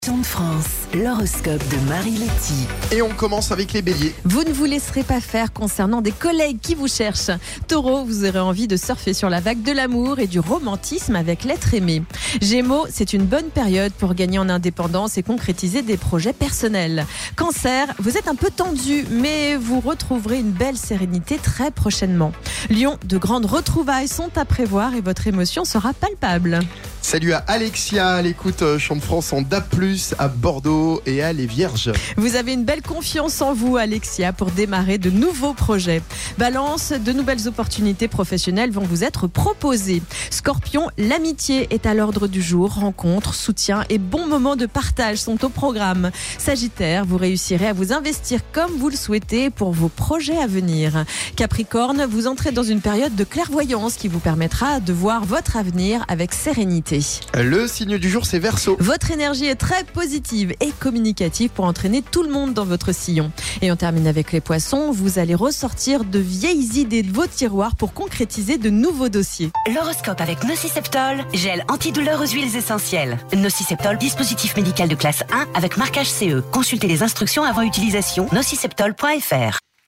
De France, l'horoscope de Marie Letty. Et on commence avec les béliers. Vous ne vous laisserez pas faire concernant des collègues qui vous cherchent. Taureau, vous aurez envie de surfer sur la vague de l'amour et du romantisme avec l'être aimé. Gémeaux, c'est une bonne période pour gagner en indépendance et concrétiser des projets personnels. Cancer, vous êtes un peu tendu, mais vous retrouverez une belle sérénité très prochainement. Lion, de grandes retrouvailles sont à prévoir et votre émotion sera palpable. Salut à Alexia, à l'écoute Chant de France en DAB+, à Bordeaux et à Les Vierges. Vous avez une belle confiance en vous, Alexia, pour démarrer de nouveaux projets. Balance, de nouvelles opportunités professionnelles vont vous être proposées. Scorpion, l'amitié est à l'ordre du jour. Rencontres, soutien et bons moments de partage sont au programme. Sagittaire, vous réussirez à vous investir comme vous le souhaitez pour vos projets à venir. Capricorne, vous entrez dans une période de clairvoyance qui vous permettra de voir votre avenir avec sérénité. Le signe du jour, c'est Verseau. Votre énergie est très positive et communicative pour entraîner tout le monde dans votre sillon. Et on termine avec les poissons. Vous allez ressortir de vieilles idées de vos tiroirs pour concrétiser de nouveaux dossiers. L'horoscope avec Nociceptol, gel antidouleur aux huiles essentielles. Nociceptol, dispositif médical de classe 1 avec marquage CE. Consultez les instructions avant utilisation. Nociceptol.fr.